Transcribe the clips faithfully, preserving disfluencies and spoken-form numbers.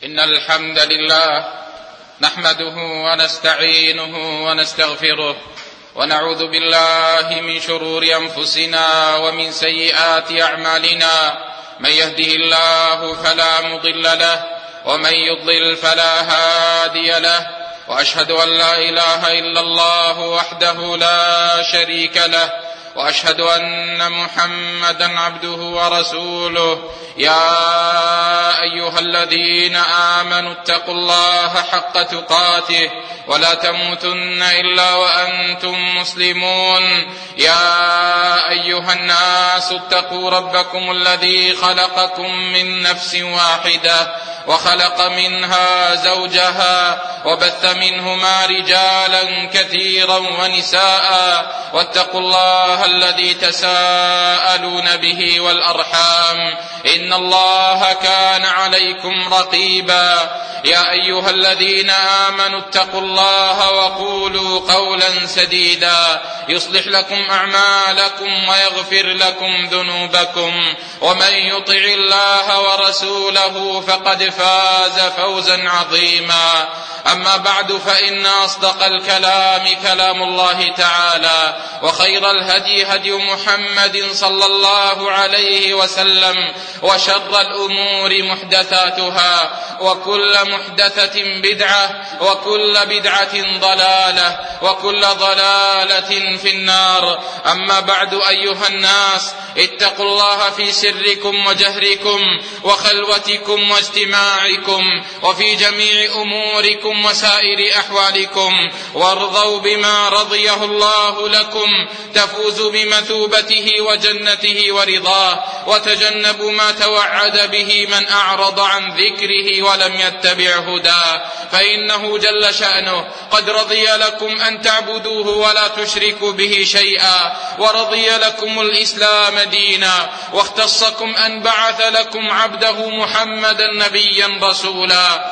إن الحمد لله نحمده ونستعينه ونستغفره ونعوذ بالله من شرور أنفسنا ومن سيئات أعمالنا. من يهده الله فلا مضل له ومن يضلل فلا هادي له، وأشهد أن لا إله إلا الله وحده لا شريك له، وأشهد أن محمدا عبده ورسوله. يا أيها الذين آمنوا اتقوا الله حق تقاته ولا تموتن إلا وأنتم مسلمون. يا أيها الناس اتقوا ربكم الذي خلقكم من نفس واحدة وخلق منها زوجها وبث منهما رجالا كثيرا ونساء، واتقوا الله الذي تساءلون به والأرحام إن الله كان عليكم رقيبا. يا أيها الذين آمنوا اتقوا الله وقولوا قولا سديدا يصلح لكم أعمالكم ويغفر لكم ذنوبكم، ومن يطع الله ورسوله فقد فاز فوزا عظيما. أما بعد، فإن أصدق الكلام كلام الله تعالى، وخير الهدي هدي محمد صلى الله عليه وسلم، وشر الأمور محدثاتها، وكل محدثة بدعة، وكل بدعة ضلالة، وكل ضلالة في النار. أما بعد، أيها الناس، اتقوا الله في سركم وجهركم وخلوتكم واجتماعكم وفي جميع أموركم وسائر أحوالكم، وارضوا بما رضيه الله لكم تفوزوا بمثوبته وجنته ورضاه، وتجنبوا ما توعد به من أعرض عن ذكره ولم يتبع هداه، فإنه جل شأنه قد رضي لكم أن تعبدوه ولا تشركوا به شيئا، ورضي لكم الإسلام دينا، واختصكم أن بعث لكم عبده محمدا نبيا رسولا،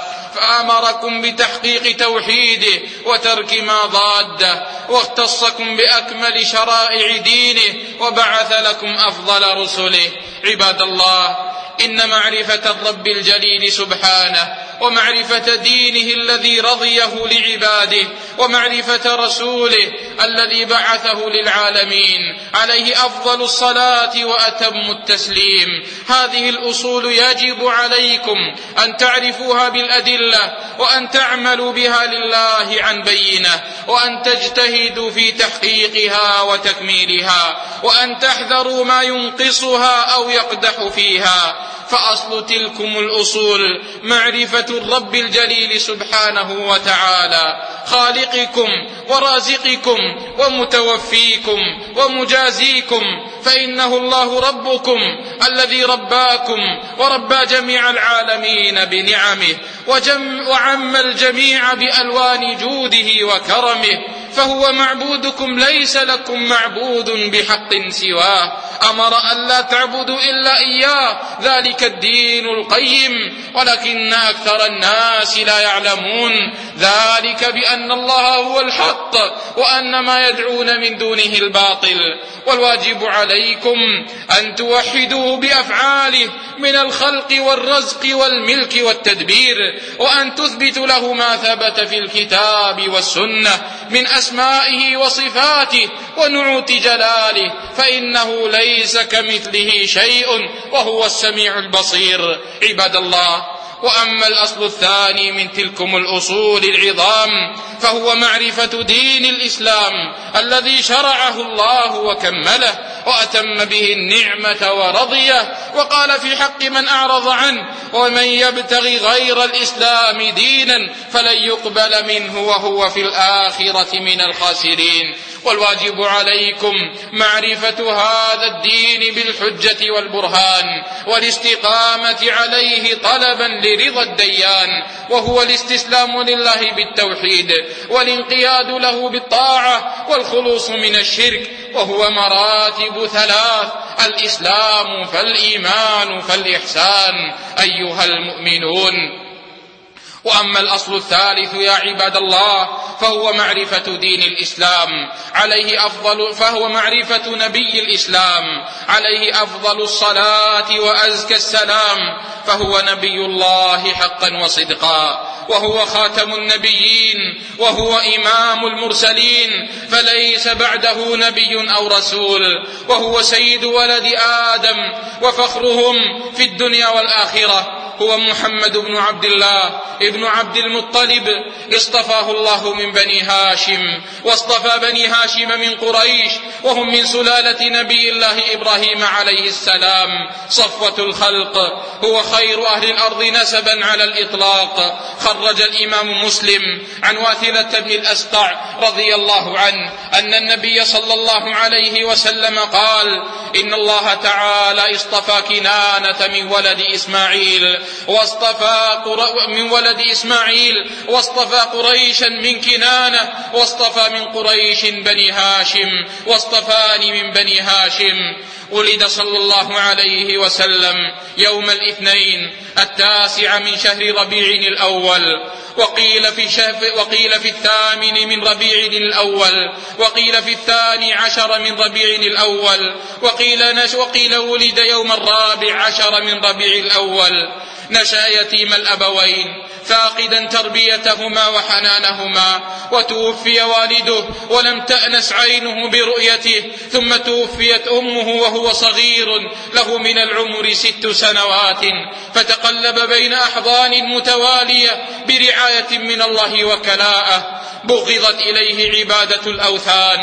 فأمركم بتحقيق توحيده وترك ما ضاده، واختصكم بأكمل شرائع دينه، وبعث لكم أفضل رسله. عباد الله، إن معرفة الرب الجليل سبحانه، ومعرفة دينه الذي رضيه لعباده، ومعرفة رسوله الذي بعثه للعالمين عليه أفضل الصلاة وأتم التسليم، هذه الأصول يجب عليكم أن تعرفوها بالأدلة، وأن تعملوا بها لله عن بينة، وأن تجتهدوا في تحقيقها وتكميلها، وأن تحذروا ما ينقصها أو يقدح فيها. فأصل تلكم الأصول معرفة الرب الجليل سبحانه وتعالى، خالقكم ورازقكم ومتوفيكم ومجازيكم، فإنه الله ربكم الذي رباكم وربى جميع العالمين بنعمه، وجم وعم الجميع بألوان جوده وكرمه، فهو معبودكم، ليس لكم معبود بحق سواه. أمر أن لا تعبدوا إلا إياه، ذلك الدين القيم، ولكن أكثر الناس لا يعلمون ذلك بأن الله هو الحق، وأن ما يدعون من دونه الباطل. والواجب عليكم أن توحدوه بأفعاله من الخلق والرزق والملك والتدبير، وأن تثبتوا له ما ثبت في الكتاب والسنة من أسمائه وصفاته ونعوت جلاله، فإنه ليس كمثله شيء وهو السميع البصير. عباد الله، وأما الأصل الثاني من تلكم الأصول العظام، فهو معرفة دين الإسلام الذي شرعه الله وكمله وأتم به النعمة ورضيه، وقال في حق من أعرض عنه: ومن يبتغي غير الإسلام دينا فلن يقبل منه وهو في الآخرة من الخاسرين. والواجب عليكم معرفة هذا الدين بالحجة والبرهان، والاستقامة عليه طلبا لرضا الديان، وهو الاستسلام لله بالتوحيد، والانقياد له بالطاعة، والخلوص من الشرك، وهو مراتب ثلاث: الإسلام فالإيمان فالإحسان. أيها المؤمنون، وأما الأصل الثالث يا عباد الله فهو معرفة دين الإسلام عليه أفضل فهو معرفة نبي الإسلام عليه أفضل الصلاة وأزكى السلام، فهو نبي الله حقا وصدقا، وهو خاتم النبيين، وهو إمام المرسلين، فليس بعده نبي أو رسول، وهو سيد ولد آدم وفخرهم في الدنيا والآخرة. هو محمد بن عبد الله ابن عبد المطلب، اصطفاه الله من بني هاشم، واصطفى بني هاشم من قريش، وهم من سلالة نبي الله إبراهيم عليه السلام، صفوة الخلق، هو خير أهل الأرض نسبا على الإطلاق. خرج الإمام مسلم عن واثلة بن الأسقع رضي الله عنه أن النبي صلى الله عليه وسلم قال: إن الله تعالى اصطفى كنانة من ولد إسماعيل واصطفى من ولد إسماعيل واصطفى قريشا من كنانة، واصطفى من قريش بني هاشم، واصطفاني من بني هاشم. ولد صلى الله عليه وسلم يوم الاثنين التاسع من شهر ربيع الأول، وقيل في, وقيل في الثامن من ربيع الأول، وقيل في الثاني عشر من ربيع الأول، وقيل, نش وقيل ولد يوم الرابع عشر من ربيع الأول. نشأ يتيم الأبوين فاقدا تربيتهما وحنانهما، وتوفي والده ولم تأنس عينه برؤيته، ثم توفيت أمه وهو صغير له من العمر ست سنوات، فتقلب بين أحضان متوالية برعاية من الله وكلاءه. بغضت إليه عبادة الأوثان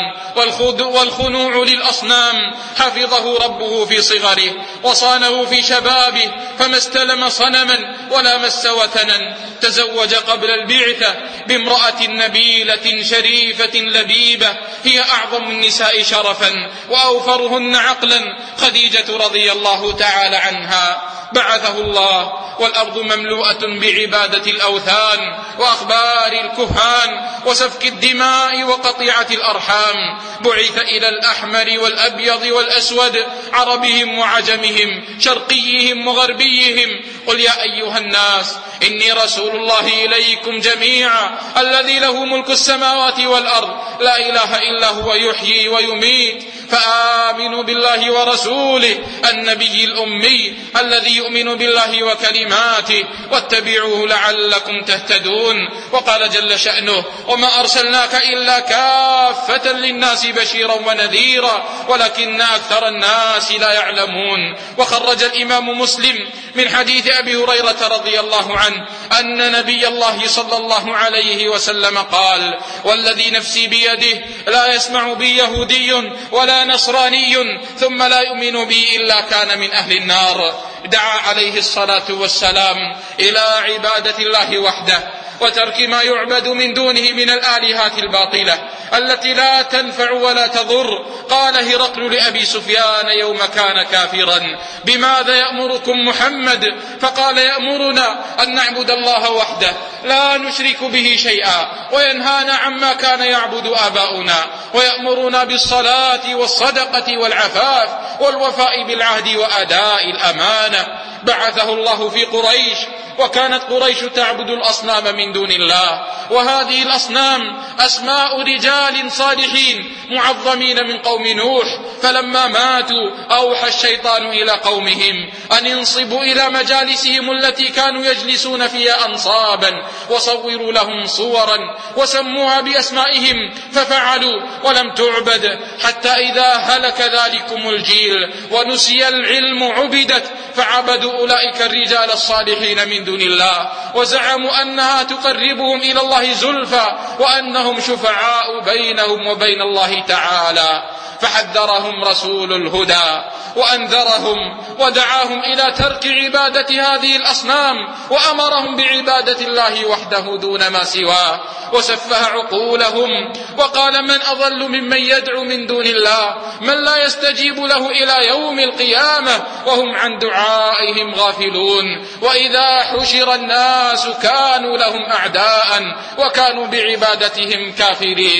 والخنوع للأصنام، حفظه ربه في صغره وصانه في شبابه، فما استلم صنما ولا مس وثنا. تزوج قبل البعثة بامرأة نبيلة شريفة لبيبة، هي أعظم النساء شرفا وأوفرهن عقلا، خديجة رضي الله تعالى عنها. بعثه الله والأرض مملوءة بعبادة الأوثان وأخبار الكهان وسفك الدماء وقطيعة الأرحام. بعث إلى الأحمر والأبيض والأسود، عربهم وعجمهم، شرقيهم وغربيهم. قل يا أيها الناس إني رسول الله إليكم جميعا الذي له ملك السماوات والأرض، لا إله إلا هو يحيي ويميت، فآمنوا بالله ورسوله النبي الأمي الذي يؤمن بالله وكلماته، واتبعوه لعلكم تهتدون. وقال جل شأنه: وما أرسلناك إلا كافة للناس بشيرا ونذيرا ولكن أكثر الناس لا يعلمون. وخرج الإمام مسلم من حديث أبي هريرة رضي الله عنه أن نبي الله صلى الله عليه وسلم قال: والذي نفسي بيده لا يسمع بي يهودي ولا نصراني ثم لا يؤمن بي إلا كان من أهل النار. دعا عليه الصلاة والسلام إلى عبادة الله وحده وترك ما يعبد من دونه من الآلهات الباطلة التي لا تنفع ولا تضر. قال هرقل لأبي سفيان يوم كان كافرا: بماذا يأمركم محمد؟ فقال: يأمرنا أن نعبد الله وحده لا نشرك به شيئا، وينهانا عما كان يعبد آباؤنا، ويأمرنا بالصلاة والصدقة والعفاف والوفاء بالعهد وأداء الأمانة. بعثه الله في قريش، وكانت قريش تعبد الأصنام من دون الله، وهذه الأصنام أسماء رجال صالحين معظمين من قوم نوح، فلما ماتوا أوحى الشيطان إلى قومهم أن ينصبوا إلى مجالسهم التي كانوا يجلسون فيها أنصابا، وصوروا لهم صورا وسموها بأسمائهم، ففعلوا ولم تعبد، حتى إذا هلك ذلكم الجيل ونسي العلم عبدت، فعبدوا أولئك الرجال الصالحين من دون الله، وزعموا أنها تقربهم إلى الله زلفى، وأنهم شفعاء بينهم وبين الله تعالى. فحذرهم رسول الهدى وأنذرهم ودعاهم إلى ترك عبادة هذه الأصنام، وأمرهم بعبادة الله وحده دون ما سواه، وسفه عقولهم وقال: من أضل ممن يدعو من دون الله من لا يستجيب له إلى يوم القيامة وهم عن دعائهم غافلون. وإذا حشر الناس كانوا لهم أعداء وكانوا بعبادتهم كافرين.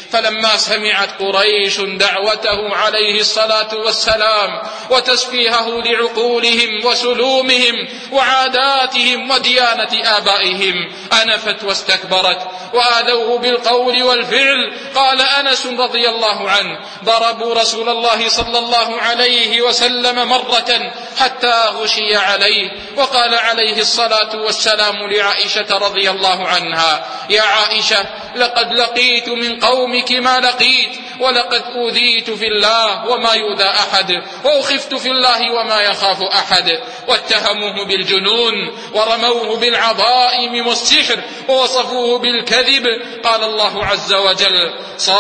فلما سمعت قريش دعوته عليه الصلاة والسلام وتسفيهه لعقولهم وسلومهم وعاداتهم وديانة آبائهم أنفت واستكبرت وآذوه بالقول والفعل. قال أنس رضي الله عنه: ضربوا رسول الله صلى الله عليه وسلم مرة حتى غشي عليه. وقال عليه الصلاة والسلام لعائشة رضي الله عنها: يا عائشة، لقد لقيت من قومك ما لقيت، ولقد أوذيت في الله وما يؤذى أحد، وأخفت في الله وما يخاف أحد. واتهموه بالجنون ورموه بالعظائم والسحر ووصفوه بالكذب. قال الله عز وجل: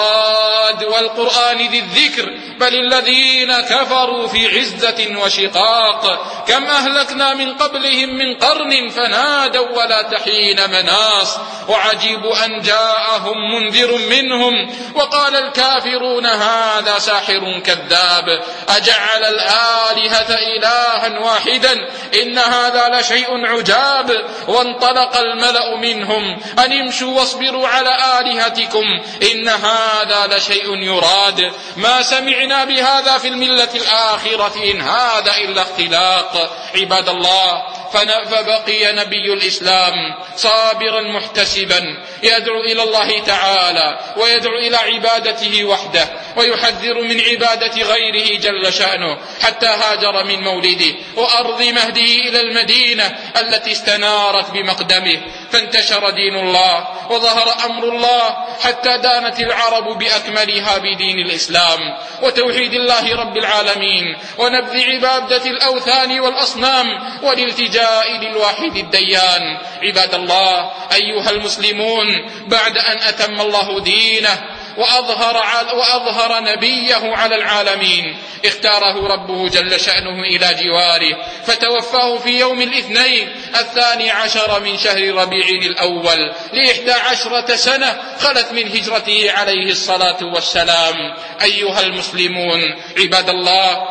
صاد والقرآن ذي الذكر بل الذين كفروا في عزة وشقاق كم أهلكنا من قبلهم من قرن فنادوا ولا تحين مناص وعجيبوا أن جاءهم منذر منهم وقال الكافرون هذا ساحر كذاب أجعل الآلهة إلها واحدا إن هذا لشيء عجاب. وانطلق الملأ منهم أن امشوا واصبروا على آلهتكم إن هذا لشيء يراد ما سمعنا بهذا في الملة الآخرة إن هذا إلا اختلاق. عباد الله، فبقي نبي الإسلام صابرا محتسبا يدعو إلى الله تعالى ويدعو إلى عبادته وحده ويحذر من عبادة غيره جل شأنه حتى هاجر من مولده وأرض مهده إلى المدينة التي استنارت بمقدمه، فانتشر دين الله وظهر أمر الله حتى دانت العرب بأكملها بدين الإسلام وتوحيد الله رب العالمين ونبذ عبادة الأوثان والأصنام والالتجاء للواحد الديان. عباد الله، أيها المسلمون، بعد أن أتم الله دينه وأظهر, وأظهر نبيه على العالمين اختاره ربه جل شأنه إلى جواره فتوفاه في يوم الاثنين الثاني عشر من شهر ربيع الأول لإحدى عشرة سنة خلت من هجرته عليه الصلاة والسلام. أيها المسلمون، عباد الله،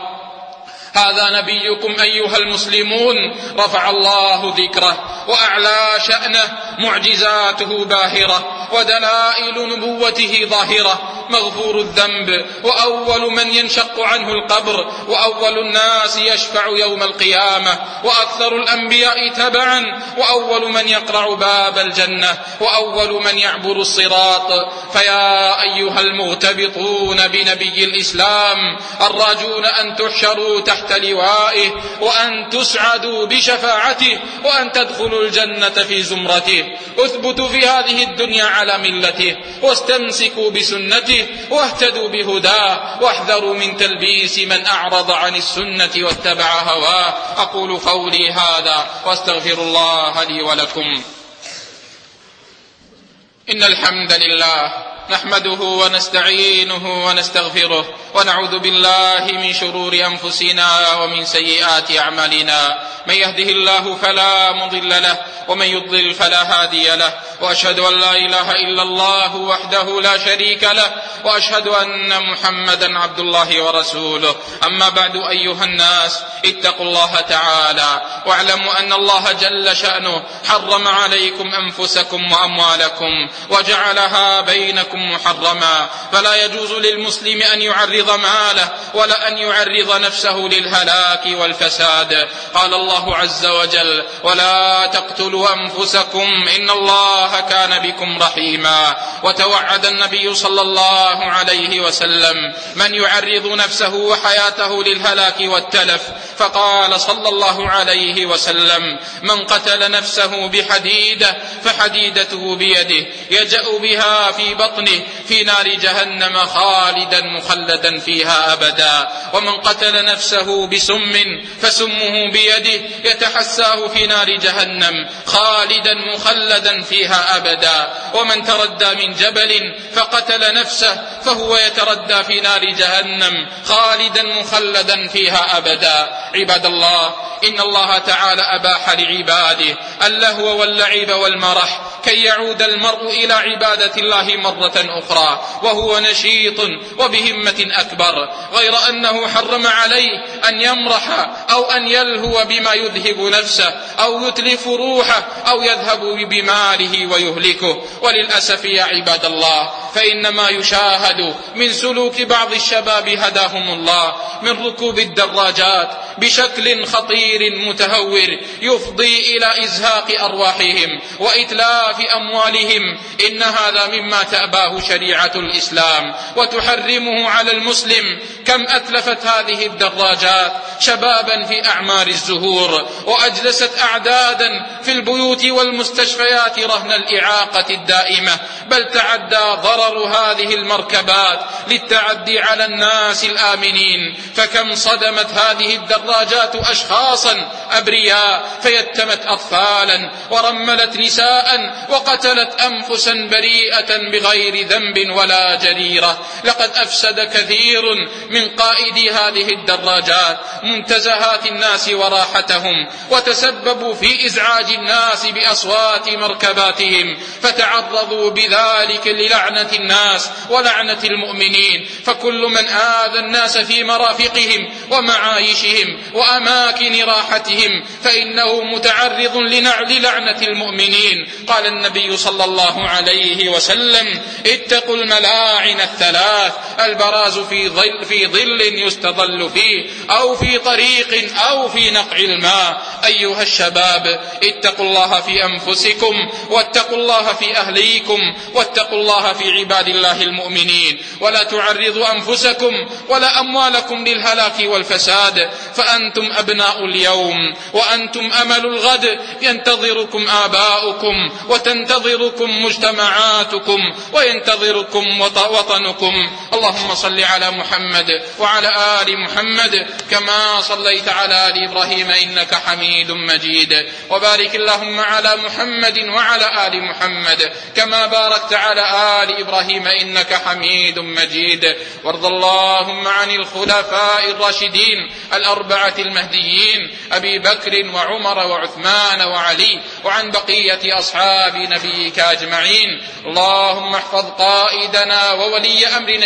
هذا نبيكم أيها المسلمون رفع الله ذكره وأعلى شأنه، معجزاته باهرة ودلائل نبوته ظاهرة، مغفور الذنب وأول من ينشق عنه القبر وأول الناس يشفع يوم القيامة وأكثر الأنبياء تبعا وأول من يقرع باب الجنة وأول من يعبر الصراط. فيا أيها المغتبطون بنبي الإسلام الراجون أن تحشروا تحت لوائه وأن تسعدوا بشفاعته وأن تدخلوا الجنة في زمرته، اثبتوا في هذه الدنيا على ملته واستمسكوا بسنته واهتدوا بهداه واحذروا من تلبيس من أعرض عن السنة واتبع هواه. أقول قولي هذا واستغفر الله لي ولكم. إن الحمد لله نحمده ونستعينه ونستغفره ونعوذ بالله من شرور أنفسنا ومن سيئات أعمالنا، من يهده الله فلا مضل له ومن يضلل فلا هادي له، وأشهد أن لا إله إلا الله وحده لا شريك له، وأشهد أن محمدا عبد الله ورسوله. أما بعد، أيها الناس، اتقوا الله تعالى واعلموا أن الله جل شأنه حرم عليكم أنفسكم وأموالكم وجعلها بينكم محرما، فلا يجوز للمسلم أن يعرض ماله ولا أن يعرض نفسه للهلاك والفساد. قال الله عز وجل: ولا تقتلوا أنفسكم إن الله كان بكم رحيما. وتوعد النبي صلى الله عليه وسلم من يعرض نفسه وحياته للهلاك والتلف، فقال صلى الله عليه وسلم: من قتل نفسه بحديدة فحديدته بيده يجأ بها في بطنه في نار جهنم خالدا مخلدا فيها أبدا، ومن قتل نفسه بسم فسمه بيده يتحساه في نار جهنم خالدا مخلدا فيها أبدا، ومن تردى من جبل فقتل نفسه فهو يتردى في نار جهنم خالدا مخلدا فيها أبدا. عباد الله، إن الله تعالى أباح لعباده اللهو واللعب والمرح كي يعود المرء إلى عبادة الله مرة أخرى وهو نشيط وبهمة أكبر، غير أنه حرم عليه أن يمرح أو أن يلهو بما يذهب نفسه أو يتلف روحه أو يذهب بماله ويهلكه. وللأسف يا عباد الله فإن ما يشاهد من سلوك بعض الشباب هداهم الله من ركوب الدراجات بشكل خطير متهور يفضي إلى إزهاق أرواحهم وإتلاف أموالهم، إن هذا مما تأباه شريعة الإسلام وتحرمه على المسلم. كم أتلفت هذه الدراجات شبابا في أعمار الزهور، وأجلست أعدادا في البيوت والمستشفيات رهن الإعاقة الدائمة، بل تعدى ضرر هذه المركبات للتعدي على الناس الآمنين. فكم صدمت هذه الدراجات أشخاصا أبرياء فيتمت أطفالا ورملت نساء وقتلت أنفسا بريئة بغير ذنب ولا جريرة. لقد أفسد كثير من قائدي هذه الدراجات منتزهات الناس وراحتهم، وتسببوا في إزعاج الناس بأصوات مركباتهم، فتعرضوا بذلك للعنة الناس ولعنة المؤمنين. فكل من آذى الناس في مرافقهم ومعايشهم وأماكن راحتهم فإنه متعرض للعنة المؤمنين. قال النبي صلى الله عليه وسلم: اتقوا الملاعن الثلاث، البراز في ظل, في ظل يستظل فيه، أو في طريق، أو في نقع الماء. أيها الشباب اتقوا الله في أنفسكم، واتقوا الله في أهليكم، واتقوا الله في عباد الله المؤمنين، ولا تعرضوا أنفسكم ولا أموالكم للهلاك والفساد، فأنتم أبناء اليوم وأنتم أمل الغد. ينتظركم آباؤكم وتنتظركم مجتمعاتكم وينتظركم وطنكم. اللهم صل على محمد وعلى آل محمد كما صليت على آل إبراهيم إنك حميد مجيد، وبارك اللهم على محمد وعلى آل محمد كما باركت على آل إبراهيم إنك حميد مجيد. وارض اللهم عن الخلفاء الراشدين الأربعة المهديين أبي بكر وعمر وعثمان وعلي، وعن بقية أصحاب نبيك أجمعين. اللهم احفظ قائدنا وولي أمرنا،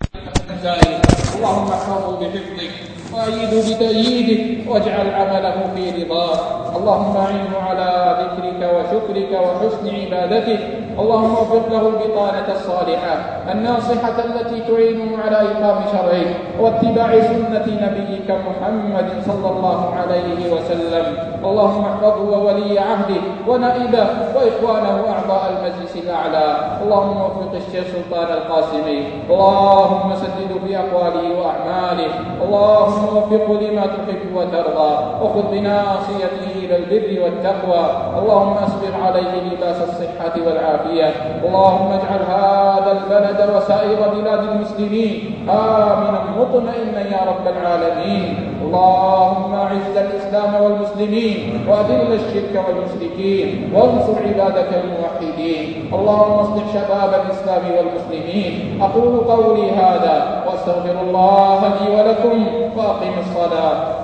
اللهم احفظه بحفظك وأيده بتأييدك واجعل عمله في رضاك. اللهم أعنه على ذكرك وشكرك وحسن عبادتك. اللهم وفق له البطانة الصالحة الناصحة التي تعينه على إقام شرعك واتباع سنة نبيك محمد صلى الله عليه وسلم. اللهم احفظه وولي عهده ونائبه وإخوانه أعضاء المجلس الأعلى. اللهم وفق الشيخ سلطان القاسمي، اللهم سدده في أقواله وأعماله. اللهم وفقه لما تحب وترضى، وخذ بناصيته إلى البر والتقوى. اللهم أسبغ عليه لباس الصحة والعافية. اللهم اجعل هذا البلد وسائر بلاد المسلمين آمنا مطمئنا يا رب العالمين. اللهم أعز الإسلام والمسلمين وأذل الشرك والمشركين وانصر عبادك الموحدين. اللهم اصلح شباب الإسلام والمسلمين. أقول قولي هذا وأستغفر الله لي ولكم وأقم الصلاة.